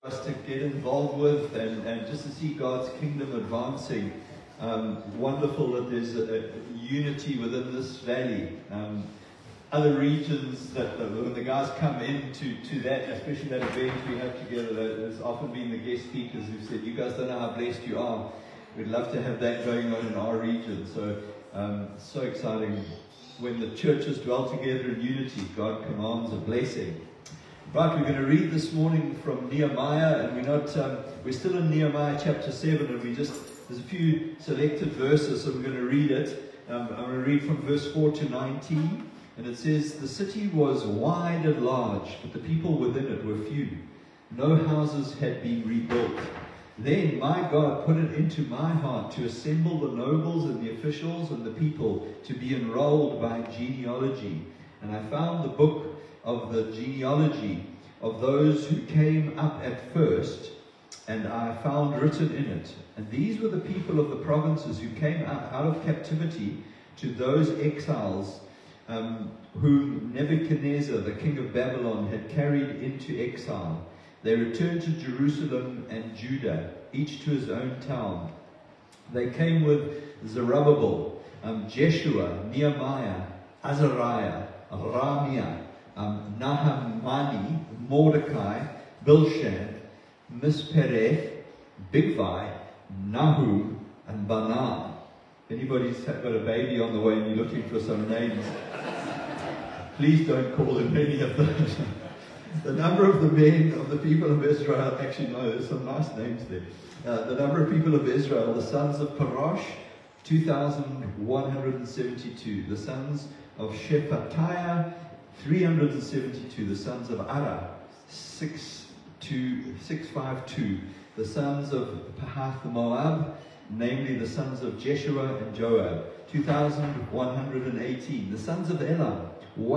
us to get involved with and just to see God's kingdom advancing. Wonderful that there's a unity within this valley. Other regions that when the guys come into that, especially that event we have together, there's often been the guest speakers who said, you guys don't know how blessed you are. We'd love to have that going on in our region. So exciting. When the churches dwell together in unity, God commands a blessing. Right, we're going to read this morning from Nehemiah, and we're still in Nehemiah chapter 7, and there's a few selected verses, so we're going to read it. I'm going to read from verse 4 to 19, and it says, "The city was wide and large, but the people within it were few. No houses had been rebuilt. Then my God put it into my heart to assemble the nobles and the officials and the people to be enrolled by genealogy. And I found the book of the genealogy of those who came up at first, and I found written in it. And these were the people of the provinces who came out of captivity to those exiles whom Nebuchadnezzar, the king of Babylon, had carried into exile. They returned to Jerusalem and Judah, each to his own town. They came with Zerubbabel, Jeshua, Nehemiah, Azariah, Ramiah, Nahamani, Mordecai, Bilshan, Mispereth, Bigvai, Nahum, and Banan." If anybody's got a baby on the way and you're looking for some names, please don't call them any of those. The number of the men of the people of Israel, actually no, there's some nice names there. The number of people of Israel, the sons of Parosh, 2,172. The sons of Shephatiah, 372. The sons of Ara, 652. The sons of Pahath Moab, namely the sons of Jeshua and Joab, 2,118. The sons of Elam,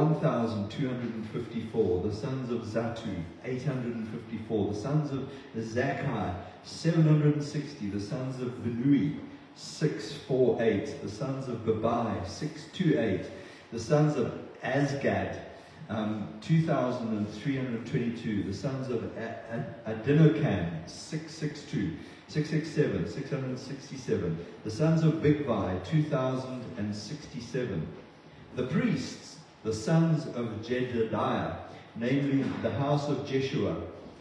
1,254. The sons of Zatu, 854. The sons of Zakai, 760. The sons of Binui, 648. The sons of Babai, 628. The sons of Azgad, 2,322. The sons of Adinokam, 662. 667, 667. The sons of Bigvai, 2,067. The priests, the sons of Jedediah, namely the house of Jeshua,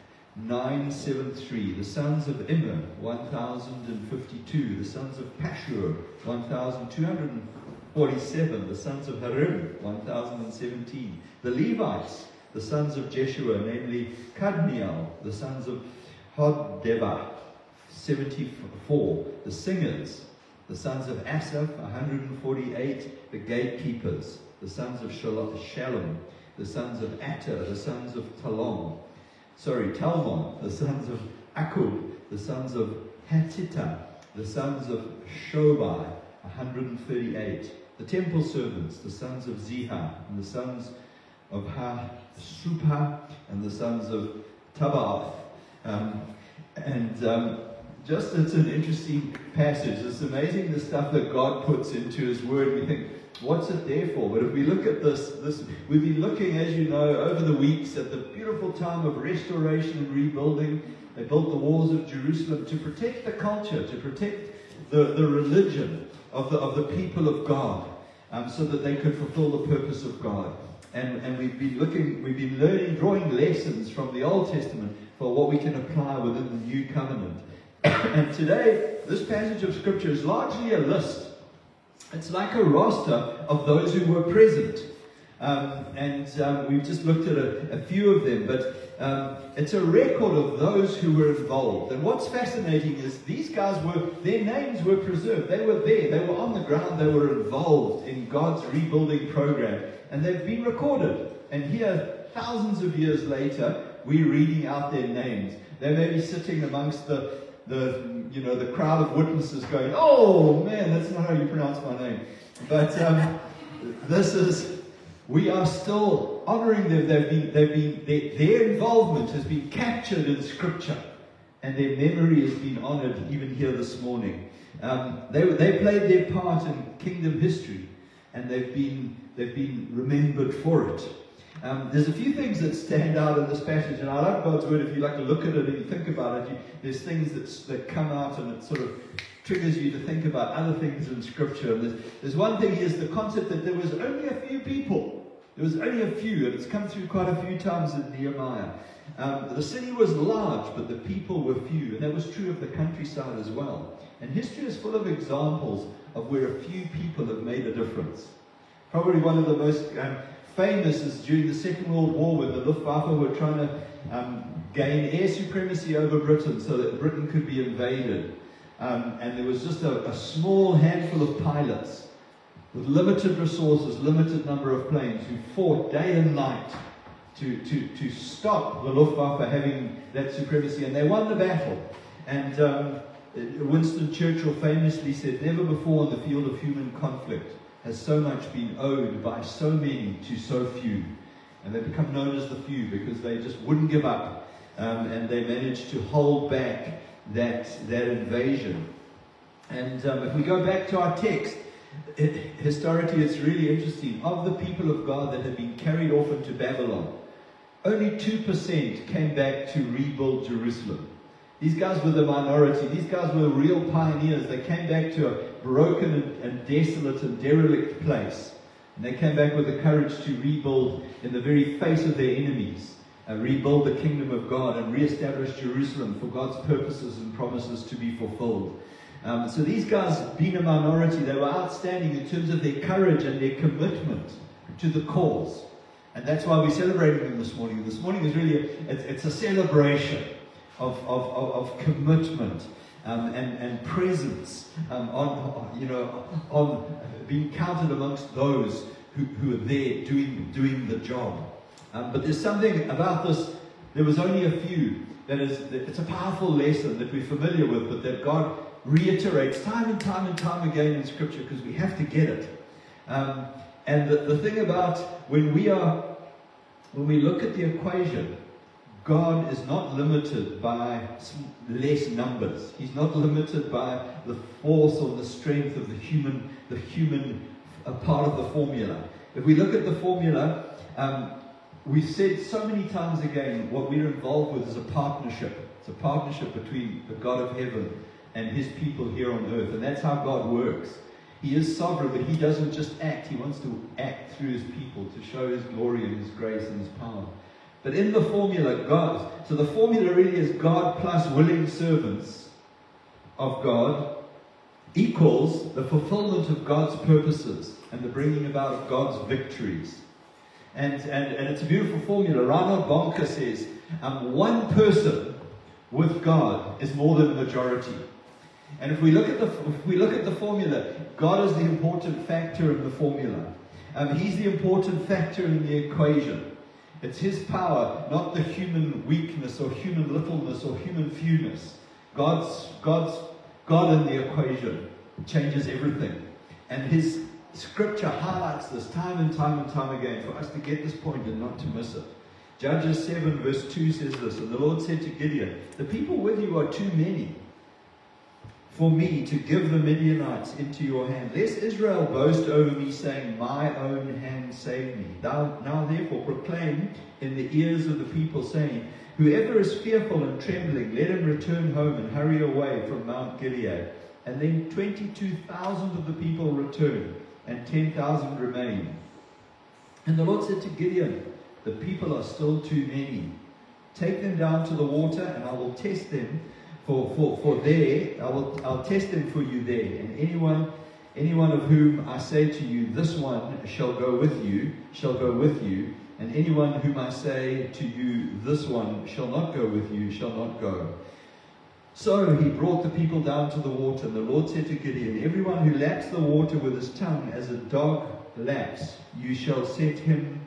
973. The sons of Immer, 1,052. The sons of Pashur, 1,247. The sons of Harim, 1,017. The Levites, the sons of Jeshua, namely Kadmiel. The sons of Hoddebah, 74. The singers, the sons of Asaph, 148. The gatekeepers, the sons of Shalom, the sons of Atter, the sons of Talmon, the sons of Akub, the sons of Hatita, the sons of Shobai, 138. The temple servants, the sons of Ziha, and the sons of Hasupha, and the sons of Tabaoth. Just it's an interesting passage. It's amazing the stuff that God puts into His Word. We think, what's it there for? But if we look at this, we've been looking, as you know, over the weeks at the beautiful time of restoration and rebuilding. They built the walls of Jerusalem to protect the culture, to protect the religion of the people of God, so that they could fulfill the purpose of God. And we've been learning, drawing lessons from the Old Testament for what we can apply within the New Covenant. And today, this passage of Scripture is largely a list. It's like a roster of those who were present. We've just looked at a few of them, but it's a record of those who were involved. And what's fascinating is these guys their names were preserved. They were there. They were on the ground. They were involved in God's rebuilding program. And they've been recorded. And here, thousands of years later, we're reading out their names. They may be sitting amongst the crowd of witnesses going, "Oh man, that's not how you pronounce my name." But we are still honoring them. Their involvement has been captured in Scripture, and their memory has been honored even here this morning. They played their part in kingdom history, and they've been remembered for it. There's a few things that stand out in this passage, and I love God's word. If you like to look at it and you think about it, there's things that come out, and it sort of triggers you to think about other things in Scripture. And there's one thing is the concept that there was only a few people. There was only a few, and it's come through quite a few times in Nehemiah. The city was large, but the people were few, and that was true of the countryside as well. And history is full of examples of where a few people have made a difference. Probably one of the most famous is during the Second World War, when the Luftwaffe were trying to gain air supremacy over Britain so that Britain could be invaded. And there was just a small handful of pilots with limited resources, limited number of planes, who fought day and night to stop the Luftwaffe having that supremacy. And they won the battle. And Winston Churchill famously said, "Never before in the field of human conflict has so much been owed by so many to so few." And they become known as the few because they just wouldn't give up. And they managed to hold back that invasion. And if we go back to our text, historically it's really interesting. Of the people of God that had been carried off into Babylon, only 2% came back to rebuild Jerusalem. These guys were the minority. These guys were real pioneers. They came back to a broken and desolate and derelict place. And they came back with the courage to rebuild in the very face of their enemies. Rebuild the kingdom of God and re-establish Jerusalem for God's purposes and promises to be fulfilled. So these guys, being a minority, they were outstanding in terms of their courage and their commitment to the cause. And that's why we're celebrating them this morning. This morning is really, it's a celebration of commitment and presence on being counted amongst those who are there doing the job. But there's something about this. There was only a few. It's a powerful lesson that we're familiar with, but that God reiterates time and time and time again in Scripture, because we have to get it. And the thing about when we look at the equation, God is not limited by less numbers. He's not limited by the force or the strength of the human part of the formula. If we look at the formula, we've said so many times again, what we're involved with is a partnership. It's a partnership between the God of heaven and His people here on earth. And that's how God works. He is sovereign, but He doesn't just act. He wants to act through His people to show His glory and His grace and His power. But in the formula, so the formula really is God plus willing servants of God equals the fulfillment of God's purposes and the bringing about of God's victories. And it's a beautiful formula. Reinhard Bonnke says, one person with God is more than a majority. And if we look at the formula, God is the important factor in the formula. He's the important factor in the equation. It's His power, not the human weakness or human littleness or human fewness. God in the equation changes everything. And His Scripture highlights this time and time and time again for us to get this point and not to miss it. Judges 7 verse 2 says this, "And the Lord said to Gideon, the people with you are too many for me to give the Midianites into your hand. Lest Israel boast over me, saying, my own hand saved me. Now therefore proclaim in the ears of the people, saying, whoever is fearful and trembling, let him return home and hurry away from Mount Gilead. And then 22,000 of the people returned, and 10,000 remained. And the Lord said to Gideon, the people are still too many. Take them down to the water, and I will test them for there. I'll test them for you there. And anyone of whom I say to you, this one shall go with you. And anyone whom I say to you, this one shall not go with you, shall not go. So he brought the people down to the water, and the Lord said to Gideon, everyone who laps the water with his tongue as a dog laps, you shall set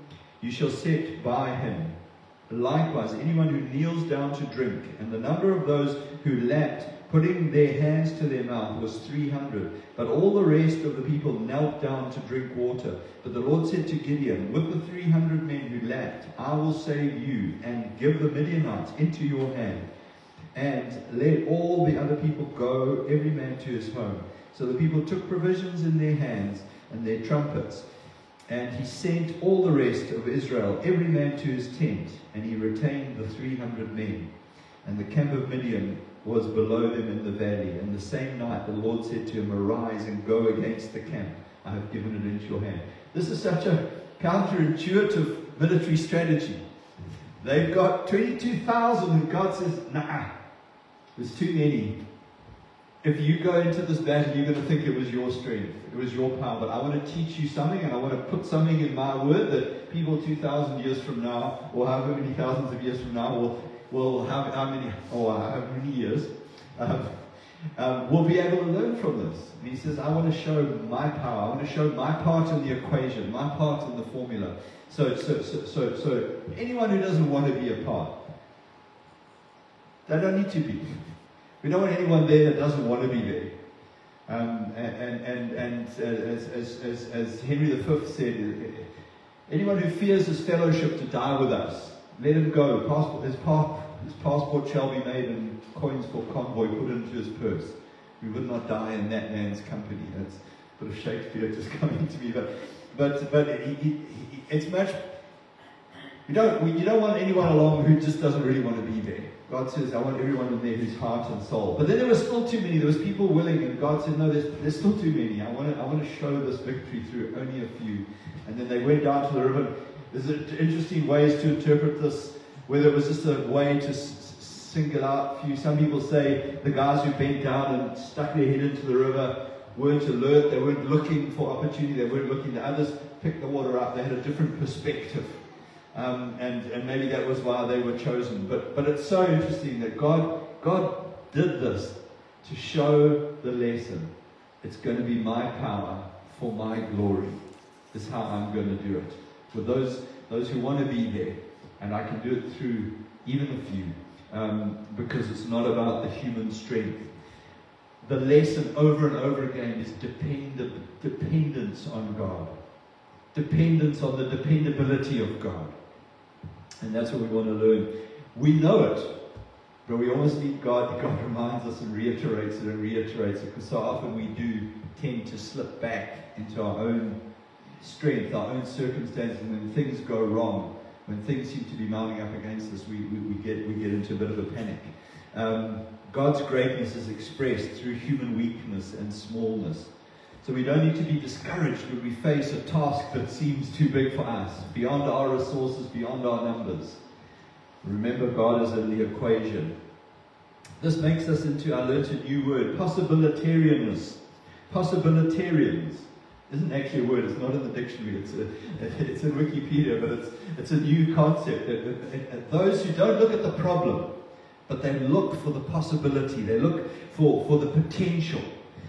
by him. Likewise, anyone who kneels down to drink. And the number of those who lapped, putting their hands to their mouth, was 300. But all the rest of the people knelt down to drink water. But the Lord said to Gideon, with the 300 men who lapped, I will save you, and give the Midianites into your hand. And let all the other people go, every man to his home. So the people took provisions in their hands and their trumpets. And he sent all the rest of Israel, every man to his tent, and he retained the 300 men. And the camp of Midian was below them in the valley. And the same night the Lord said to him, Arise and go against the camp. I have given it into your hand. This is such a counterintuitive military strategy. They've got 22,000 and God says, nah, there's too many. If you go into this battle, you're going to think it was your strength, it was your power. But I want to teach you something, and I want to put something in my word that people 2,000 years from now, or however many thousands of years from now, will have how many years, will be able to learn from this. And he says, I want to show my power. I want to show my part in the equation, my part in the formula. So anyone who doesn't want to be a part, they don't need to be. We don't want anyone there that doesn't want to be there. And as Henry V said, anyone who fears his fellowship to die with us, let him go. His passport shall be made and coins for convoy put into his purse. We would not die in that man's company. That's a bit of Shakespeare just coming to me. But it's much. You don't want anyone along who just doesn't really want to be there. God says, I want everyone in there who's heart and soul. But then there were still too many. There was people willing, and God said, no, there's still too many. I want to show this victory through only a few. And then they went down to the river. There's interesting ways to interpret this, whether it was just a way to single out a few. Some people say the guys who bent down and stuck their head into the river weren't alert. They weren't looking for opportunity. They weren't looking. The others picked the water up. They had a different perspective. And maybe that was why they were chosen. But it's so interesting that God did this to show the lesson. It's going to be my power for my glory. This is how I'm going to do it. With those who want to be there. And I can do it through even a few. Because it's not about the human strength. The lesson over and over again is dependence on God. Dependence on the dependability of God. And that's what we want to learn. We know it, but we almost need God. God reminds us and reiterates it, because so often we do tend to slip back into our own strength, our own circumstances, and when things go wrong, when things seem to be mounting up against us, we get into a bit of a panic. God's greatness is expressed through human weakness and smallness. So we don't need to be discouraged when we face a task that seems too big for us, beyond our resources, beyond our numbers. Remember, God is in the equation. This makes us into, I learned a new word, possibilitarianism. Possibilitarians isn't actually a word, it's not in the dictionary, it's in Wikipedia, but it's a new concept. Those who don't look at the problem, but they look for the possibility, they look for the potential.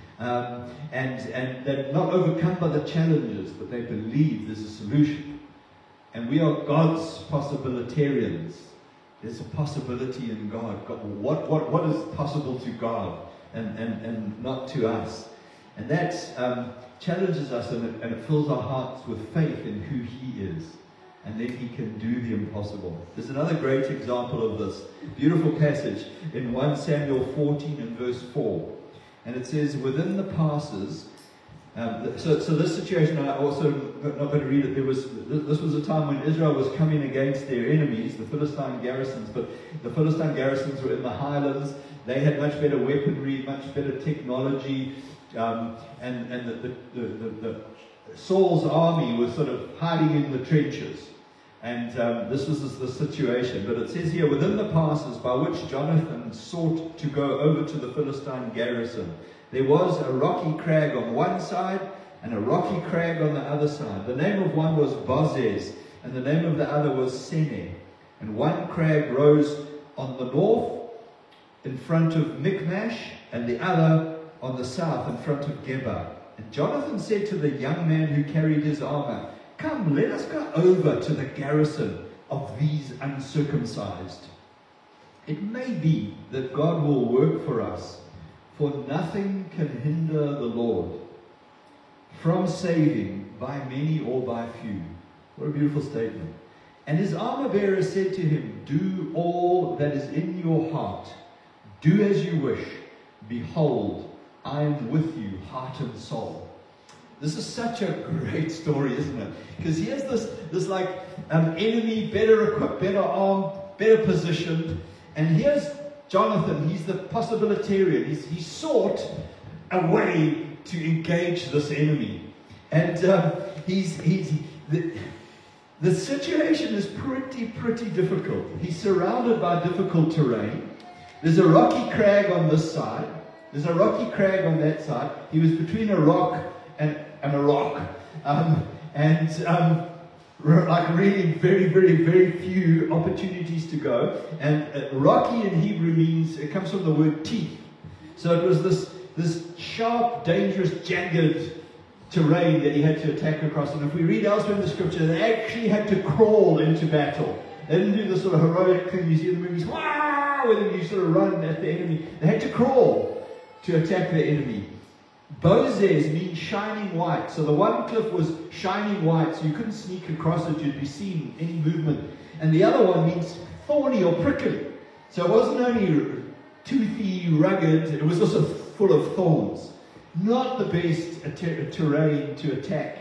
And they're not overcome by the challenges, but they believe there's a solution. And we are God's possibilitarians. There's a possibility in God. What is possible to God and not to us? And that challenges us, and it fills our hearts with faith in who He is. And then He can do the impossible. There's another great example of this. Beautiful passage in 1 Samuel 14 and verse 4. And it says, within the passes, so this situation, I also not going to read it. This was a time when Israel was coming against their enemies, the Philistine garrisons. But the Philistine garrisons were in the highlands. They had much better weaponry, much better technology, and the Saul's army was sort of hiding in the trenches. And this was the situation. But it says here, within the passes by which Jonathan sought to go over to the Philistine garrison, there was a rocky crag on one side and a rocky crag on the other side. The name of one was Bozez, and the name of the other was Seneh. And one crag rose on the north in front of Michmash, and the other on the south in front of Geba. And Jonathan said to the young man who carried his armor, come, let us go over to the garrison of these uncircumcised. It may be that God will work for us, for nothing can hinder the Lord from saving by many or by few. What a beautiful statement. And his armor bearer said to him, do all that is in your heart. Do as you wish. Behold, I am with you, heart and soul. This is such a great story, isn't it? Because here's this like enemy, better equipped, better armed, better positioned. And here's Jonathan. He's the possibilitarian. He sought a way to engage this enemy. And the situation is pretty difficult. He's surrounded by difficult terrain. There's a rocky crag on this side. There's a rocky crag on that side. He was between a rock and a rock. Like really very few opportunities to go. And rocky in Hebrew means, it comes from the word teeth. So it was this sharp, dangerous, jagged terrain that he had to attack across. And if we read elsewhere in the scripture, they actually had to crawl into battle. They didn't do the sort of heroic thing you see in the movies, wow, where you sort of run at the enemy. They had to crawl to attack the enemy. Bozez means shining white. So the one cliff was shining white, so you couldn't sneak across it, you'd be seen any movement. And the other one means thorny or prickly. So it wasn't only toothy, rugged, it was also full of thorns. Not the best terrain to attack,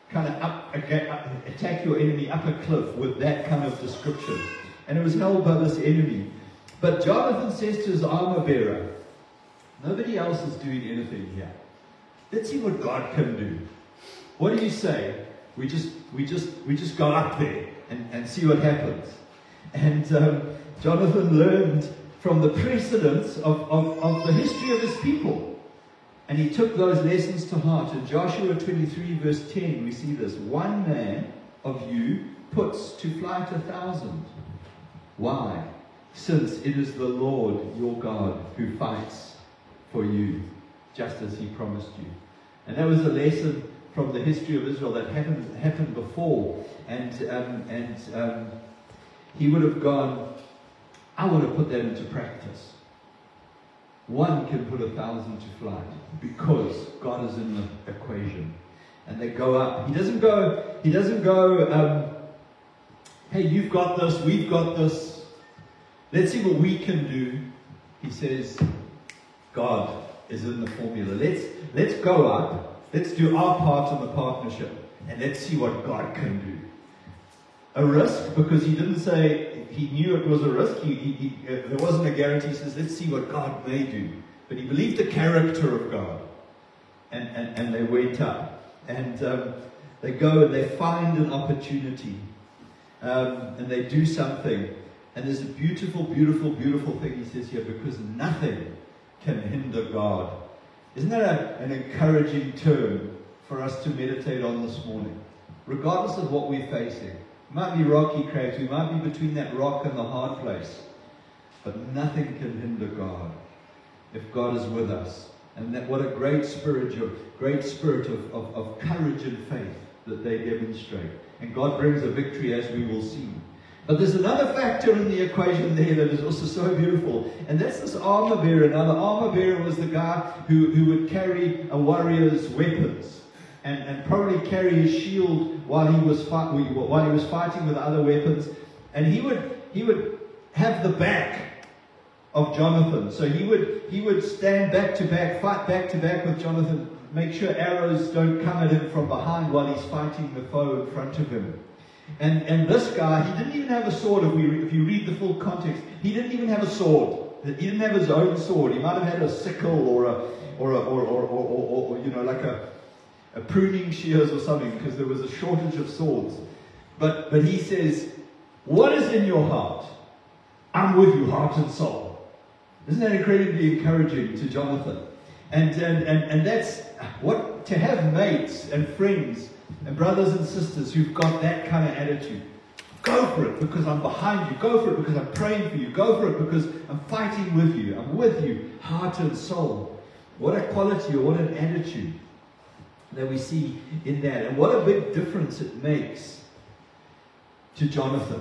attack your enemy up a cliff with that kind of description. And it was held by this enemy. But Jonathan says to his armor bearer, nobody else is doing anything here. Let's see what God can do. What do you say? We just go up there and see what happens. And Jonathan learned from the precedents of the history of his people. And he took those lessons to heart. In Joshua 23 verse 10 we see this. One man of you puts to flight 1,000. Why? Since it is the Lord your God who fights for you, just as he promised you. And that was a lesson from the history of Israel that happened before. And he would have gone, I would have put that into practice. One can put 1,000 to flight because God is in the equation. And they go up. He doesn't go, hey, you've got this, we've got this. Let's see what we can do. He says, God is in the formula. Let's go up. Let's do our part in the partnership. And let's see what God can do. A risk, because he didn't say, he knew it was a risk. There wasn't a guarantee. He says, let's see what God may do. But he believed the character of God. And they went up. And they go and they find an opportunity. And they do something. And there's a beautiful thing he says here, because nothing can hinder God. Isn't that an encouraging term for us to meditate on this morning? Regardless of what we're facing. It might be rocky crags, we might be between that rock and the hard place. But nothing can hinder God if God is with us. And that what a great spirit of courage and faith that they demonstrate. And God brings a victory, as we will see. But there's another factor in the equation there that is also so beautiful. And that's this armor bearer. Now the armor bearer was the guy who would carry a warrior's weapons. And probably carry his shield while he was fighting with other weapons. And he would have the back of Jonathan. So he would stand back to back, fight back to back with Jonathan, make sure arrows don't come at him from behind while he's fighting the foe in front of him. And this guy, he didn't even have a sword. If you read the full context, he didn't even have a sword. He didn't have his own sword. He might have had a sickle or like a pruning shears or something, because there was a shortage of swords. But he says, what is in your heart? I'm with you, heart and soul. Isn't that incredibly encouraging to Jonathan? And that's what, to have mates and friends and brothers and sisters who've got that kind of attitude. Go for it because I'm behind you. Go for it because I'm praying for you. Go for it because I'm fighting with you. I'm with you, heart and soul. What a quality or what an attitude that we see in that. And what a big difference it makes to Jonathan.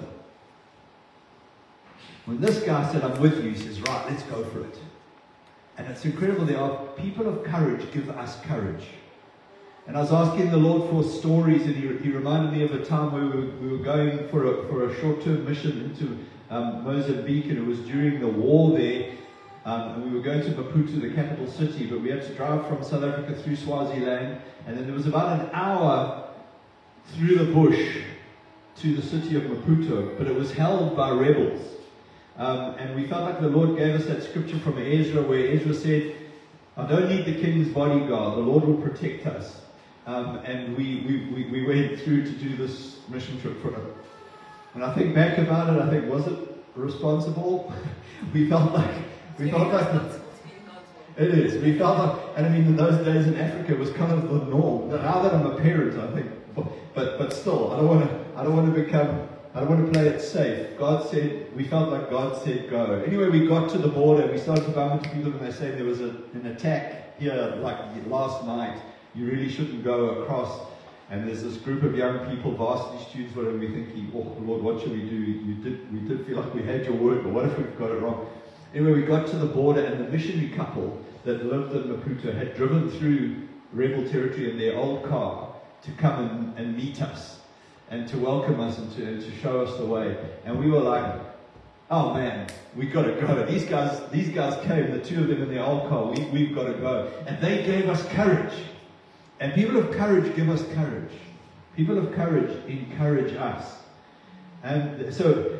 When this guy said, I'm with you, he says, right, let's go for it. And it's incredible. There are people of courage give us courage. And I was asking the Lord for stories, and he reminded me of a time where we were going for a short-term mission into Mozambique, and it was during the war there. And we were going to Maputo, the capital city, but we had to drive from South Africa through Swaziland, and then there was about an hour through the bush to the city of Maputo, but it was held by rebels. And we felt like the Lord gave us that scripture from Ezra, where Ezra said, I don't need the king's bodyguard, the Lord will protect us. And we went through to do this mission trip for him. When I think back about it, I think, was it responsible? we felt like it is. We felt like, and I mean, in those days in Africa, it was kind of the norm. Now that I'm a parent, I think, but still, I don't want to play it safe. We felt like God said go. Anyway, we got to the border, and we started to bump into people, and they said there was an attack here, like last night. You really shouldn't go across. And there's this group of young people, varsity students, whatever, we thinking, oh Lord, what should we do? We did feel like we had your word, but what if we've got it wrong? Anyway, we got to the border, and the missionary couple that lived in Maputo had driven through rebel territory in their old car to come and meet us and to welcome us and to show us the way. And we were like, oh man, we've got to go. These guys came, the two of them in their old car, we've got to go. And they gave us courage. And people of courage give us courage. People of courage encourage us. And so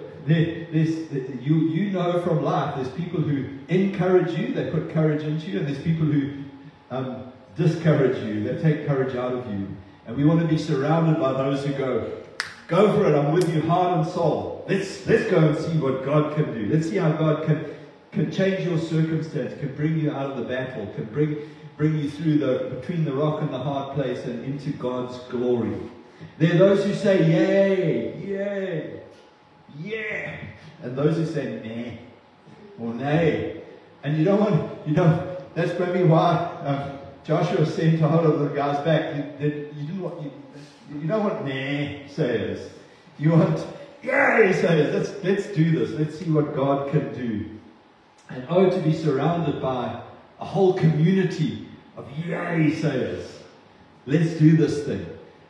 you know from life, there's people who encourage you, they put courage into you, and there's people who discourage you, they take courage out of you. And we want to be surrounded by those who go for it, I'm with you heart and soul. Let's go and see what God can do. Let's see how God can change your circumstance, can bring you out of the battle, can bring you through between the rock and the hard place and into God's glory. There are those who say, yay, yay, yeah. And those who say, nah, or nay. And that's maybe why Joshua sent a whole lot of the guys back. You don't want nah says. You want yay says. Let's do this. Let's see what God can do. And to be surrounded by a whole community of yay sayers. Let's do this thing.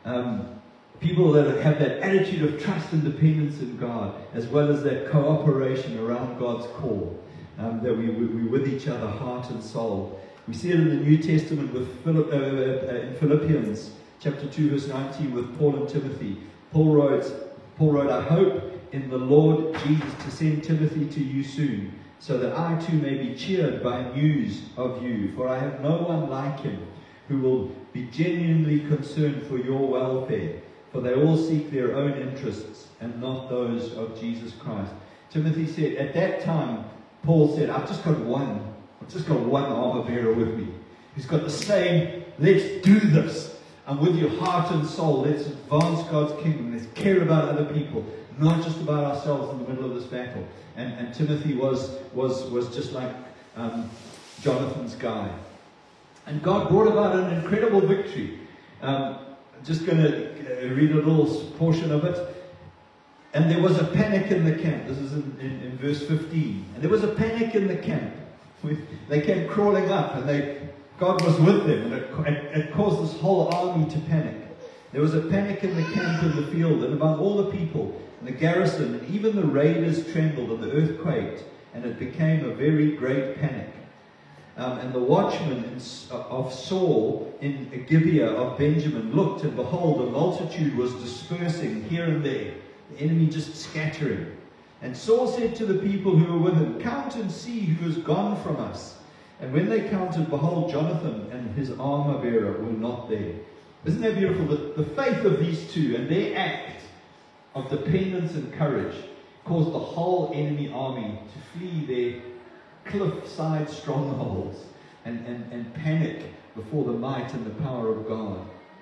People that have that attitude of trust and dependence in God, as well as that cooperation around God's call, that we're with each other, heart and soul. We see it in the New Testament with in Philippians chapter 2, verse 19, with Paul and Timothy. Paul wrote, I hope in the Lord Jesus to send Timothy to you soon, so that I too may be cheered by news of you. For I have no one like him who will be genuinely concerned for your welfare. For they all seek their own interests and not those of Jesus Christ. Timothy said, at that time, Paul said, I've just got one armor bearer with me. He's got the same, let's do this. And with your heart and soul, let's advance God's kingdom. Let's care about other people, not just about ourselves in the middle of this battle. And Timothy was just like Jonathan's guy. And God brought about an incredible victory. Just going to read a little portion of it. And there was a panic in the camp. This is in verse 15. And there was a panic in the camp. They came crawling up, and God was with them, and it caused this whole army to panic. There was a panic in the camp in the field, and among all the people, and the garrison, and even the raiders trembled, and the earth quaked, and it became a very great panic. And the watchmen of Saul in Gibeah of Benjamin looked, and behold, a multitude was dispersing here and there, the enemy just scattering. And Saul said to the people who were with him, count and see who has gone from us. And when they counted, behold, Jonathan and his armor bearer were not there. Isn't that beautiful? The faith of these two and their act of dependence and courage caused the whole enemy army to flee their cliffside strongholds and panic before the might and the power of God.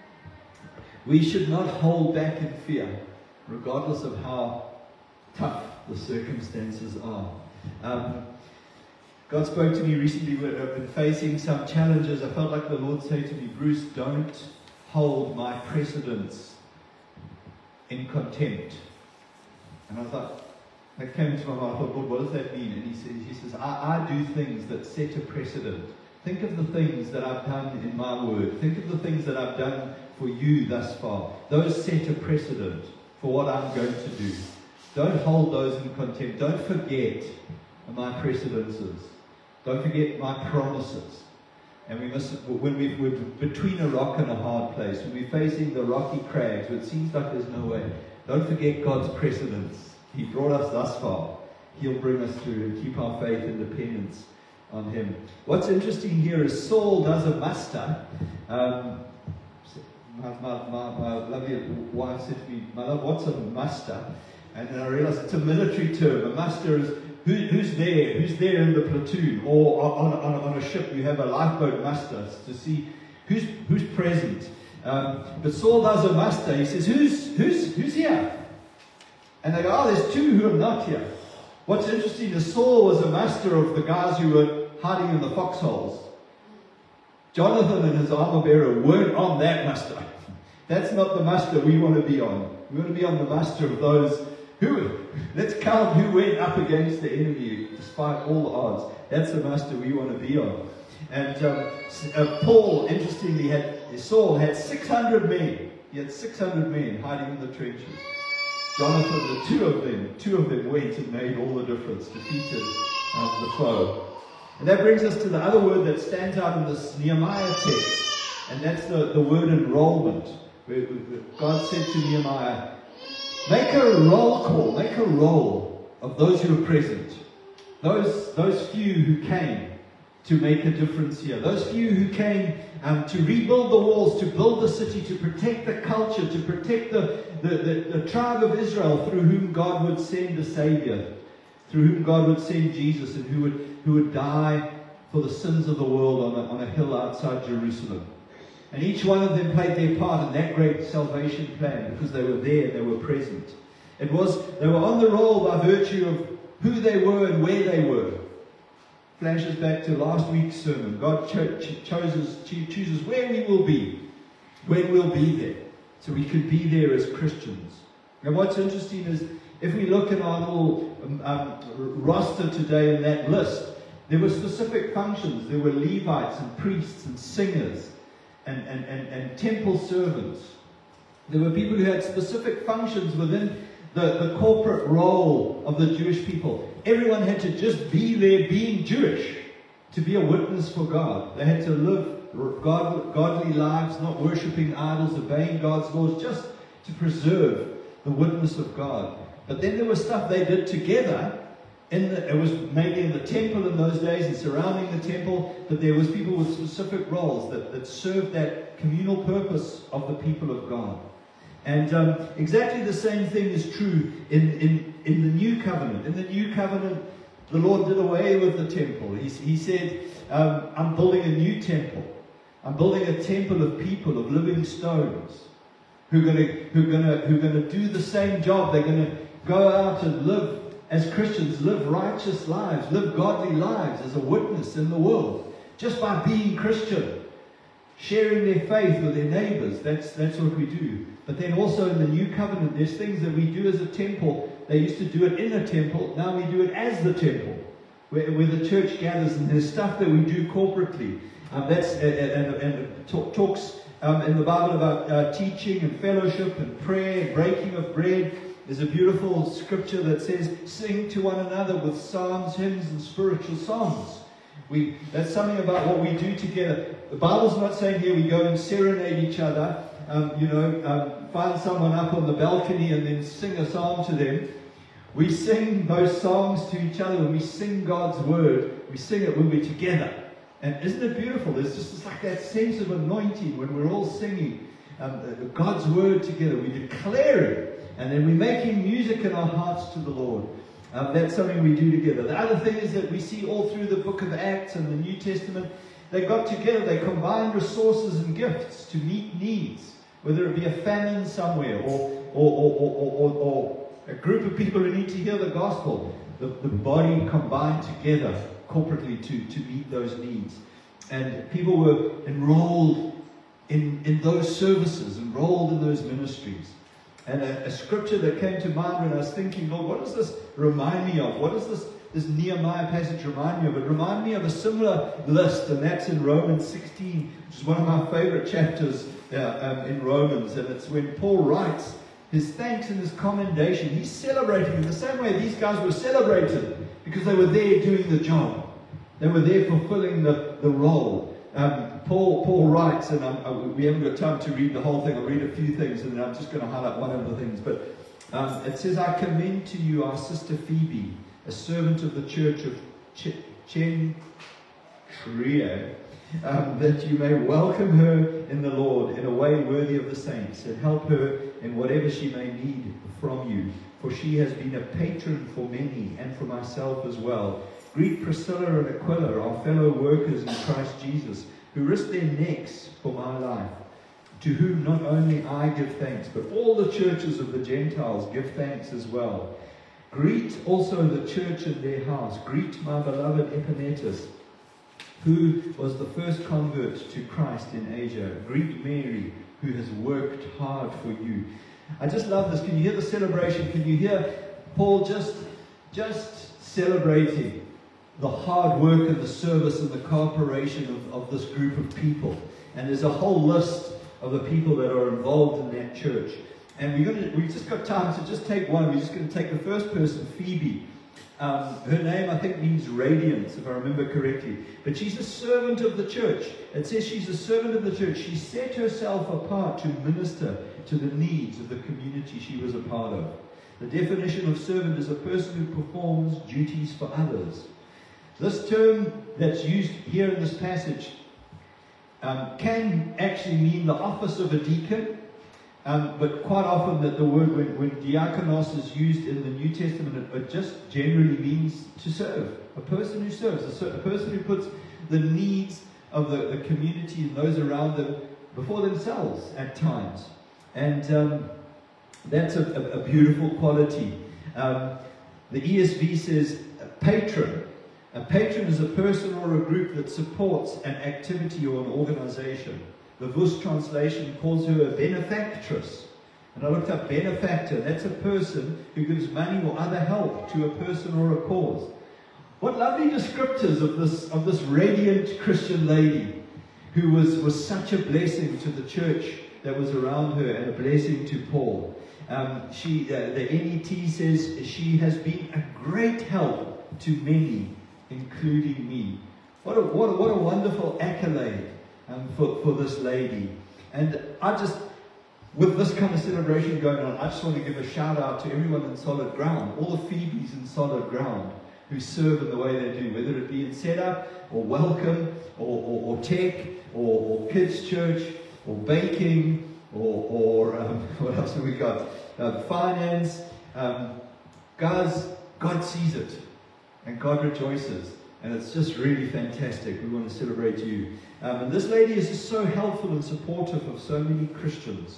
We should not hold back in fear, regardless of how tough the circumstances are. God spoke to me recently when I've been facing some challenges. I felt like the Lord said to me, Bruce, don't hold my precedence in contempt. And I thought, that came into my mind. I thought, Lord, what does that mean? And he says, I do things that set a precedent. Think of the things that I've done in my word. Think of the things that I've done for you thus far. Those set a precedent for what I'm going to do. Don't hold those in contempt. Don't forget my precedences. Don't forget my promises. And we must, when we're between a rock and a hard place, when we're facing the rocky crags, where it seems like there's no way, don't forget God's precedence. He brought us thus far. He'll bring us through, and keep our faith and dependence on Him. What's interesting here is Saul does a muster. My lovely wife said to me, "My love, what's a muster?" And then I realized it's a military term. A muster is who's there? Who's there in the platoon? Or on a ship, you have a lifeboat muster to see who's present. But Saul does a muster. He says, "Who's here?" And they go, "Oh, there's two who are not here." What's interesting is Saul was a muster of the guys who were hiding in the foxholes. Jonathan and his armor bearer weren't on that muster. That's not the muster we want to be on. We want to be on the muster of those who, let's count who went up against the enemy despite all the odds. That's the muster we want to be on. And Paul, interestingly, Saul had 600 men. He had 600 men hiding in the trenches. Jonathan, the two of them went and made all the difference, defeated the foe. And that brings us to the other word that stands out in this Nehemiah text, and that's the word enrollment. Where God said to Nehemiah, make a roll call, make a roll of those who are present. Those few who came to make a difference here. Those few who came to rebuild the walls, to build the city, to protect the culture, to protect the tribe of Israel, through whom God would send a Savior, through whom God would send Jesus, and who would die for the sins of the world on a hill outside Jerusalem. And each one of them played their part in that great salvation plan because they were there, they were present. They were on the roll by virtue of who they were and where they were. Flashes back to last week's sermon. God chooses where we will be, when we'll be there, so we can be there as Christians. And what's interesting is, if we look at our little roster today in that list, there were specific functions. There were Levites and priests and singers and temple servants. There were people who had specific functions within the corporate role of the Jewish people. Everyone had to just be there being Jewish to be a witness for God. They had to live godly lives, not worshipping idols, obeying God's laws, just to preserve the witness of God. But then there was stuff they did together. It was maybe in the temple in those days and surrounding the temple, but there was people with specific roles that served that communal purpose of the people of God. And exactly the same thing is true in the New Covenant. In the New Covenant, the Lord did away with the temple. He said, I'm building a new temple. I'm building a temple of people, of living stones, who are going to do the same job. They're going to go out and live as Christians, live righteous lives, live godly lives as a witness in the world, just by being Christian, sharing their faith with their neighbors. That's what we do. But then also in the New Covenant, there's things that we do as a temple. They used to do it in a temple. Now we do it as the temple, where the church gathers, and there's stuff that we do corporately. Talks in the Bible about teaching and fellowship and prayer and breaking of bread. There's a beautiful scripture that says, sing to one another with psalms, hymns, and spiritual songs. That's something about what we do together. The Bible's not saying here we go and serenade each other, find someone up on the balcony and then sing a psalm to them. We sing those songs to each other. When we sing God's word, we sing it when we're together. And isn't it beautiful? There's just like that sense of anointing when we're all singing God's word together. We declare it. And then we're making music in our hearts to the Lord. That's something we do together. The other thing is that we see all through the book of Acts and the New Testament, they got together, they combined resources and gifts to meet needs, whether it be a famine somewhere or a group of people who need to hear the gospel. The body combined together corporately to meet those needs. And people were enrolled in those services, enrolled in those ministries. And a scripture that came to mind when I was thinking, Lord, what does this remind me of? What does this Nehemiah passage remind me of? It reminded me of a similar list, and that's in Romans 16, which is one of my favorite chapters in Romans. And it's when Paul writes his thanks and his commendation. He's celebrating in the same way these guys were celebrated because they were there doing the job. They were there fulfilling the role. Paul writes, and we haven't got time to read the whole thing. I'll read a few things, and then I'm just going to highlight one of the things. But it says, I commend to you our sister Phoebe, a servant of the church of Cenchreae, that you may welcome her in the Lord in a way worthy of the saints, and help her in whatever she may need from you. For she has been a patron for many, and for myself as well. Greet Priscilla and Aquila, our fellow workers in Christ Jesus, who risked their necks for my life, to whom not only I give thanks, but all the churches of the Gentiles give thanks as well. Greet also the church in their house. Greet my beloved Epanetus, who was the first convert to Christ in Asia. Greet Mary, who has worked hard for you. I just love this. Can you hear the celebration? Can you hear Paul just celebrating the hard work and the service and the cooperation of this group of people? And there's a whole list of the people that are involved in that church. And we've just got time to just take one. We're just going to take the first person, Phoebe. Her name, I think, means radiance, if I remember correctly. But she's a servant of the church. It says she's a servant of the church. She set herself apart to minister to the needs of the community she was a part of. The definition of servant is a person who performs duties for others. This term that's used here in this passage can actually mean the office of a deacon, but quite often that the word, when diakonos is used in the New Testament, it just generally means to serve. A person who serves, a person who puts the needs of the community and those around them before themselves at times. And that's a beautiful quality. The ESV says patron. A patron is a person or a group that supports an activity or an organization. The Vos translation calls her a benefactress. And I looked up benefactor. That's a person who gives money or other help to a person or a cause. What lovely descriptors of this radiant Christian lady who was such a blessing to the church that was around her and a blessing to Paul. The NET says she has been a great help to many, including me. What a wonderful accolade for this lady. And with this kind of celebration going on, I just want to give a shout out to everyone in Solid Ground, all the Phoebes in Solid Ground who serve in the way they do, whether it be in setup or welcome or tech or kids church or baking or what else have we got? Finance. Guys, God sees it and God rejoices. And it's just really fantastic. We want to celebrate you. And this lady is just so helpful and supportive of so many Christians.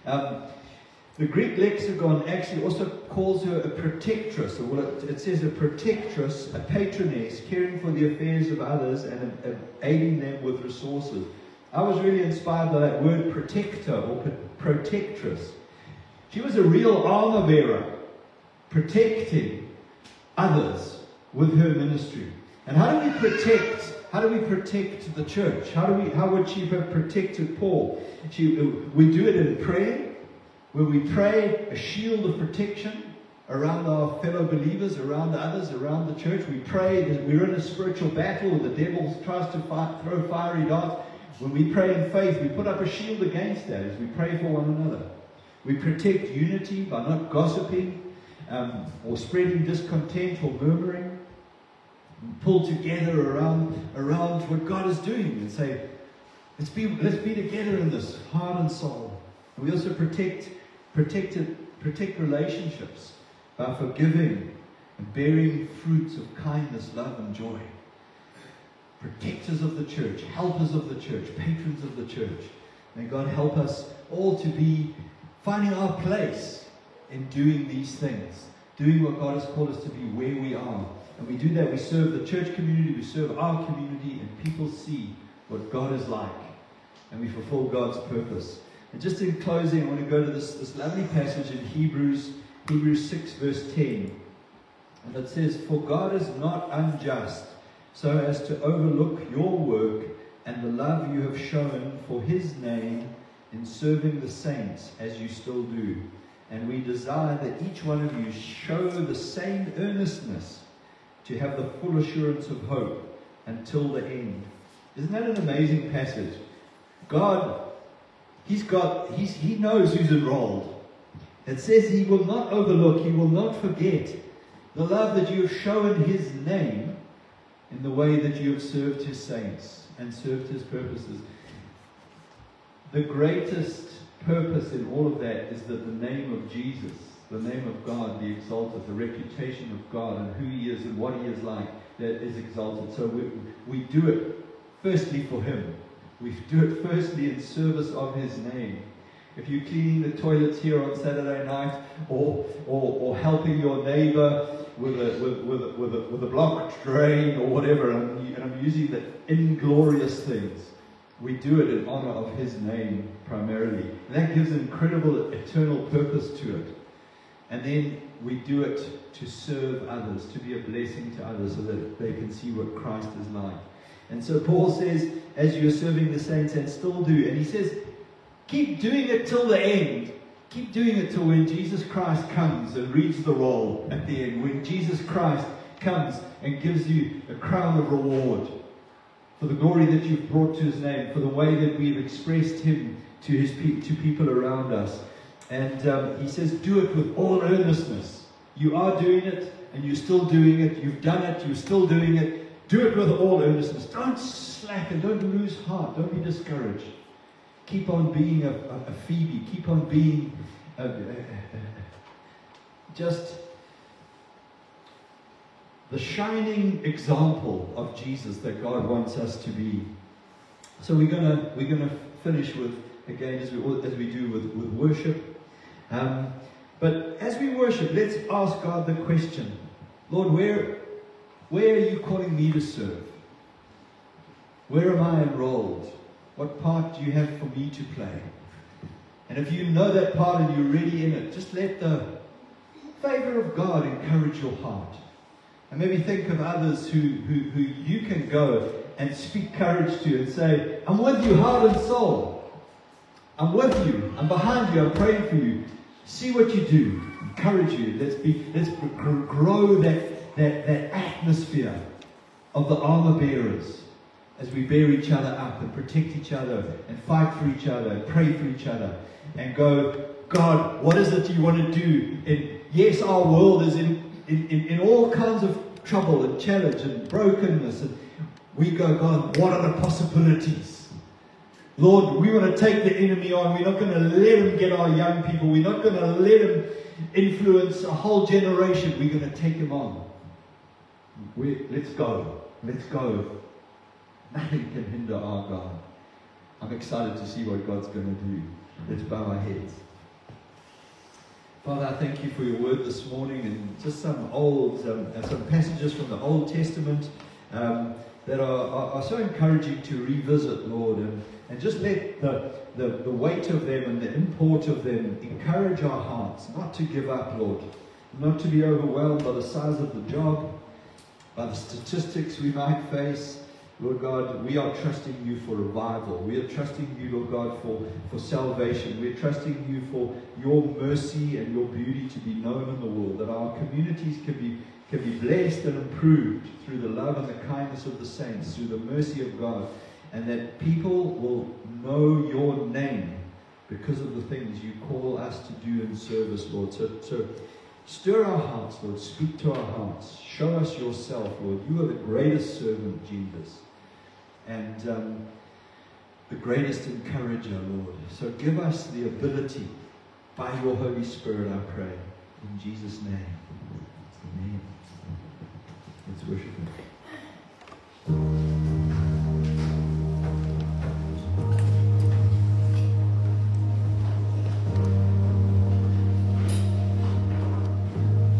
The Greek lexicon actually also calls her a protectress. Well, it says a protectress, a patroness, caring for the affairs of others and aiding them with resources. I was really inspired by that word protector or protectress. She was a real armor bearer, protecting others with her ministry. And how do we protect the church? How would she have protected Paul? We do it in prayer, where we pray a shield of protection around our fellow believers, around others, around the church. We pray that we're in a spiritual battle, the devil tries to throw fiery darts. When we pray in faith, we put up a shield against that as we pray for one another. We protect unity by not gossiping or spreading discontent or murmuring. Pull together around what God is doing and say, let's be together in this, heart and soul. And we also protect relationships by forgiving and bearing fruits of kindness, love, and joy. Protectors of the church, helpers of the church, patrons of the church. May God help us all to be finding our place in doing these things, doing what God has called us to be where we are. And we do that, we serve the church community, we serve our community, and people see what God is like. And we fulfill God's purpose. And just in closing, I want to go to this lovely passage in Hebrews 6 verse 10. And it says, "For God is not unjust, so as to overlook your work and the love you have shown for His name in serving the saints as you still do. And we desire that each one of you show the same earnestness to have the full assurance of hope until the end. Isn't that an amazing passage? God, He knows who's enrolled. It says He will not overlook, He will not forget the love that you have shown His name in the way that you have served His saints and served His purposes. The greatest purpose in all of that is that the name of Jesus, the name of God, be exalted, the reputation of God and who He is and what He is like, that is exalted. So we do it firstly for Him. We do it firstly in service of His name. If you're cleaning the toilets here on Saturday night, or helping your neighbor with a blocked drain or whatever, and I'm using the inglorious things, we do it in honor of His name primarily. And that gives an incredible eternal purpose to it. And then we do it to serve others, to be a blessing to others so that they can see what Christ is like. And so Paul says, as you're serving the saints, and still do, and he says, keep doing it till the end. Keep doing it till when Jesus Christ comes and reads the roll at the end. When Jesus Christ comes and gives you a crown of reward for the glory that you've brought to His name, for the way that we've expressed Him to people around us. And he says, do it with all earnestness. You are doing it, and you're still doing it. You've done it, you're still doing it. Do it with all earnestness. Don't slacken, don't lose heart, don't be discouraged. Keep on being a Phoebe. Keep on being just the shining example of Jesus that God wants us to be. So we're gonna finish with, again, as we do with worship. But as we worship, let's ask God the question, Lord, where are you calling me to serve? Where am I enrolled? What part do you have for me to play? And if you know that part and you're really in it, just let the favor of God encourage your heart. And maybe think of others who you can go and speak courage to and say, I'm with you, heart and soul. I'm with you. I'm behind you. I'm praying for you. See what you do. Encourage you. Let's grow that atmosphere of the armor bearers as we bear each other up and protect each other and fight for each other and pray for each other and go, God, what is it you want to do? And yes, our world is in all kinds of trouble and challenge and brokenness, and we go, God, what are the possibilities? Lord, we want to take the enemy on. We're not going to let him get our young people. We're not going to let him influence a whole generation. We're going to take him on. Let's go. Let's go. Nothing can hinder our God. I'm excited to see what God's going to do. Let's bow our heads. Father, I thank you for your word this morning, and just some passages from the Old Testament that are so encouraging to revisit, Lord, and just let the weight of them and the import of them encourage our hearts, not to give up, Lord, not to be overwhelmed by the size of the job, by the statistics we might face. Lord God, we are trusting you for revival. We are trusting you, Lord God, for salvation. We're trusting you for your mercy and your beauty to be known in the world, that our communities can be blessed and improved through the love and the kindness of the saints, through the mercy of God, and that people will know your name because of the things you call us to do in service, Lord. So stir our hearts, Lord. Speak to our hearts. Show us yourself, Lord. You are the greatest servant, Jesus, and the greatest encourager, Lord. So give us the ability, by your Holy Spirit, I pray, in Jesus' name. Amen. Let's worship him.